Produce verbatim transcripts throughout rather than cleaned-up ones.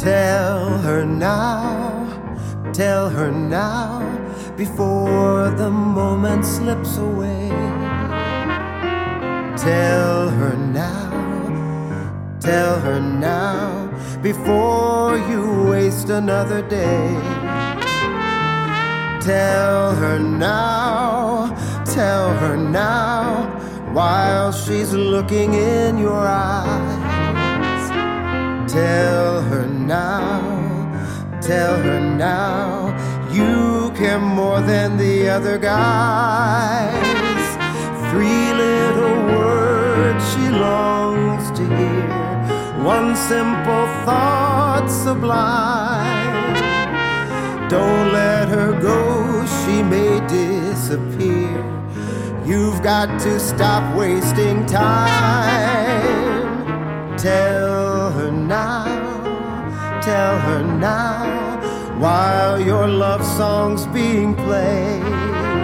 Tell her now, tell her now, before the moment slips away. Tell her now, tell her now, before you waste another day. Tell her now, tell her now, while she's looking in your eyes. Tell her now, tell her now, you care more than the other guys. Three little words she longs to hear, one simple thought sublime. Don't let her go, she may disappear. You've got to stop wasting time. Tell her now, tell her now, while your love song's being played.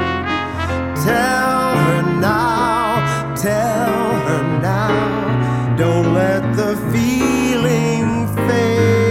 Tell her now, tell her now, don't let the feeling fade.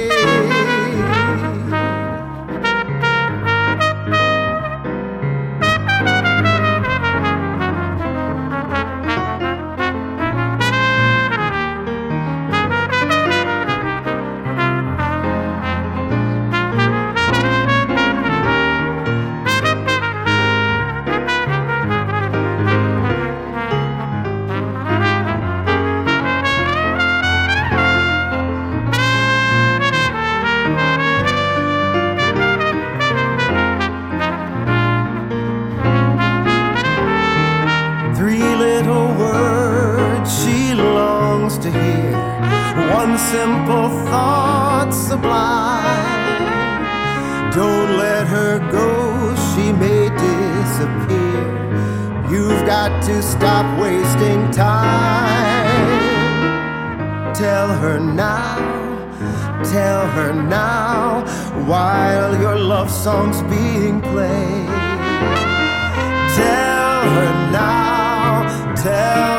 To hear one simple thought sublime. Don't let her go, she may disappear. You've got to stop wasting time. Tell her now, tell her now, while your love song's being played. Tell her now, tell